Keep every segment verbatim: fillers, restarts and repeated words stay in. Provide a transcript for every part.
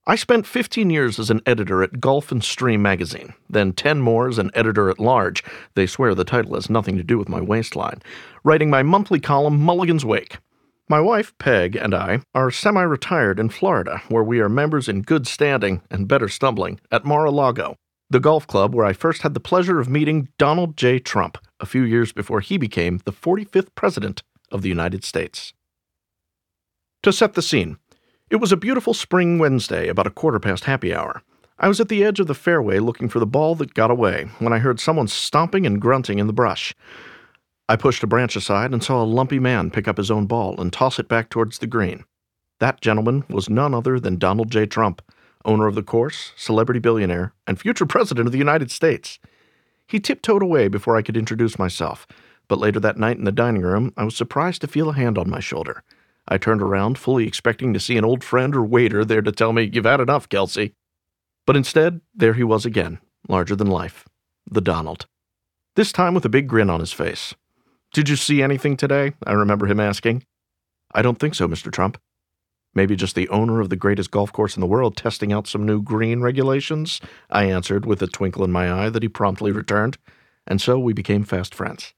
I spent fifteen years as an editor at Golf and Stream magazine, then ten more as an editor-at-large. They swear the title has nothing to do with my waistline. Writing my monthly column, Mulligan's Wake. My wife, Peg, and I are semi-retired in Florida, where we are members in good standing, and better stumbling, at Mar-a-Lago, the golf club where I first had the pleasure of meeting Donald J. Trump a few years before he became the forty-fifth President of the United States. To set the scene, it was a beautiful spring Wednesday, about a quarter past happy hour. I was at the edge of the fairway looking for the ball that got away when I heard someone stomping and grunting in the brush. I pushed a branch aside and saw a lumpy man pick up his own ball and toss it back towards the green. That gentleman was none other than Donald J. Trump, owner of the course, celebrity billionaire, and future President of the United States. He tiptoed away before I could introduce myself, but later that night in the dining room, I was surprised to feel a hand on my shoulder. I turned around, fully expecting to see an old friend or waiter there to tell me, "You've had enough, Kelsey." But instead, there he was again, larger than life, the Donald. This time with a big grin on his face. "Did you see anything today?" I remember him asking. "I don't think so, Mister Trump." "Maybe just the owner of the greatest golf course in the world testing out some new green regulations," I answered with a twinkle in my eye that he promptly returned, and so we became fast friends.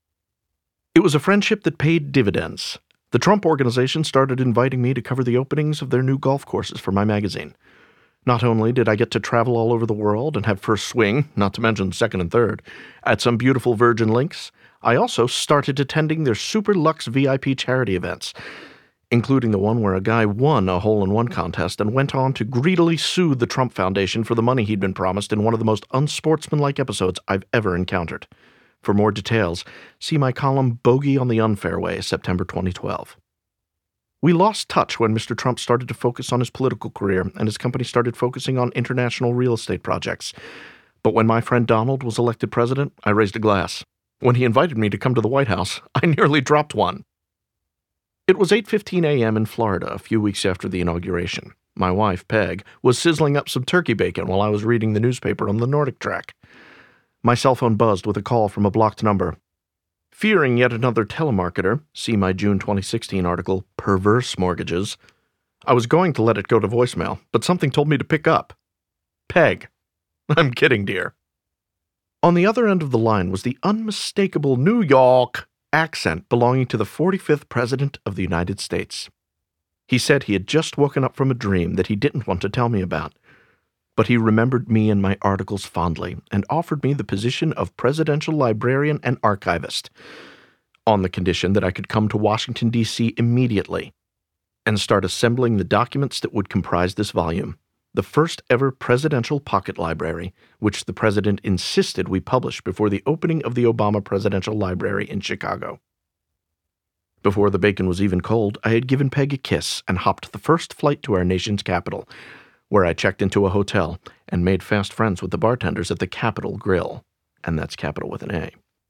It was a friendship that paid dividends. The Trump Organization started inviting me to cover the openings of their new golf courses for my magazine. Not only did I get to travel all over the world and have first swing, not to mention second and third, at some beautiful Virgin links, I also started attending their Super Lux V I P charity events, including the one where a guy won a hole-in-one contest and went on to greedily sue the Trump Foundation for the money he'd been promised in one of the most unsportsmanlike episodes I've ever encountered. For more details, see my column Bogey on the Unfairway, September twenty twelve. We lost touch when Mister Trump started to focus on his political career and his company started focusing on international real estate projects. But when my friend Donald was elected president, I raised a glass. When he invited me to come to the White House, I nearly dropped one. It was eight fifteen a.m. in Florida a few weeks after the inauguration. My wife, Peg, was sizzling up some turkey bacon while I was reading the newspaper on the Nordic track. My cell phone buzzed with a call from a blocked number. Fearing yet another telemarketer, see my June twenty sixteen article, Perverse Mortgages, I was going to let it go to voicemail, but something told me to pick up. Peg. I'm kidding, dear. On the other end of the line was the unmistakable New York accent belonging to the forty-fifth President of the United States. He said he had just woken up from a dream that he didn't want to tell me about. But he remembered me and my articles fondly and offered me the position of presidential librarian and archivist, on the condition that I could come to Washington, D C immediately and start assembling the documents that would comprise this volume, the first ever presidential pocket library, which the president insisted we publish before the opening of the Obama Presidential Library in Chicago. Before the bacon was even cold, I had given Peg a kiss and hopped the first flight to our nation's capital, where I checked into a hotel and made fast friends with the bartenders at the Capitol Grill, and that's Capitol with an A.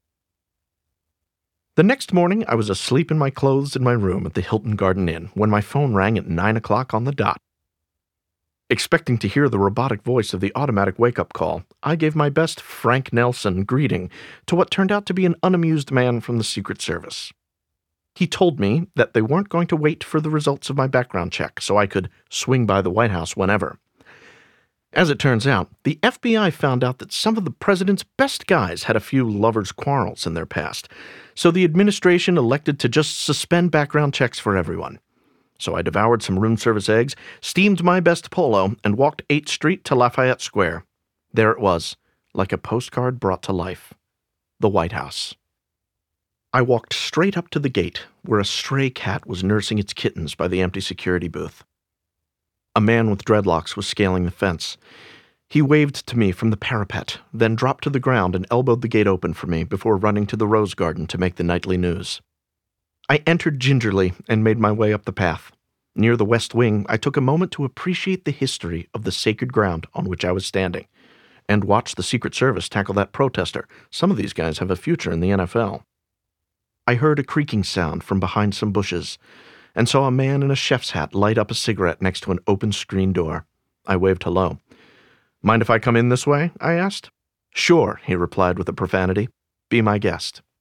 The next morning, I was asleep in my clothes in my room at the Hilton Garden Inn when my phone rang at nine o'clock on the dot. Expecting to hear the robotic voice of the automatic wake-up call, I gave my best Frank Nelson greeting to what turned out to be an unamused man from the Secret Service. He told me that they weren't going to wait for the results of my background check so I could swing by the White House whenever. As it turns out, the F B I found out that some of the president's best guys had a few lovers' quarrels in their past, so the administration elected to just suspend background checks for everyone. So I devoured some room service eggs, steamed my best polo, and walked eighth Street to Lafayette Square. There it was, like a postcard brought to life. The White House. I walked straight up to the gate, where a stray cat was nursing its kittens by the empty security booth. A man with dreadlocks was scaling the fence. He waved to me from the parapet, then dropped to the ground and elbowed the gate open for me before running to the rose garden to make the nightly news. I entered gingerly and made my way up the path. Near the west wing, I took a moment to appreciate the history of the sacred ground on which I was standing, and watch the Secret Service tackle that protester. Some of these guys have a future in the N F L. I heard a creaking sound from behind some bushes, and saw a man in a chef's hat light up a cigarette next to an open screen door. I waved hello. "Mind if I come in this way?" I asked. "Sure," he replied with a profanity. "Be my guest."